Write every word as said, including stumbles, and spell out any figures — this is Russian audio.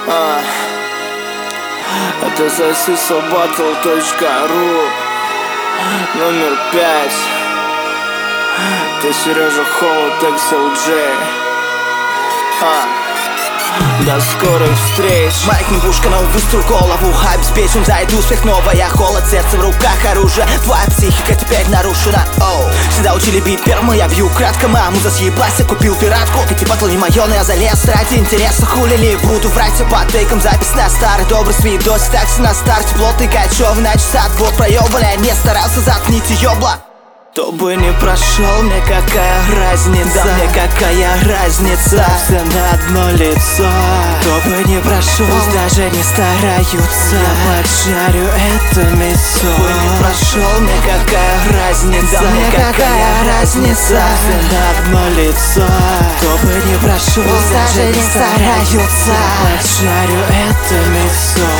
А, это засисалбаттл точка ру номер пять. Ты Сережа Холод, икс эл джей. А. До скорых встреч. Майк не пушка, но выстрел в голову обеспечен за это успех, новая холод, сердце в руках, оружие. Твоя психика теперь нарушена. Оу, всегда учили бить первым, я бью кратко. Маму засъебась, я купил пиратку. Эти батлы не моё, но я залез ради интереса. Хули не буду врать, все под тейком. Запись на старый добрый свидос. Такси на старте, плотный качев. На часах вот проебали, я не старался, заткните ёбла. Кто бы не прошел, мне какая разница, да мне какая разница, все на одно лицо. Кто бы не прошел, даже не стараются, я поджарю это мясо. Кто бы не прошел, мне какая разница, да мне какая разница, все на одно лицо. Кто бы не прошел, даже не стараются, я поджарю это мясо.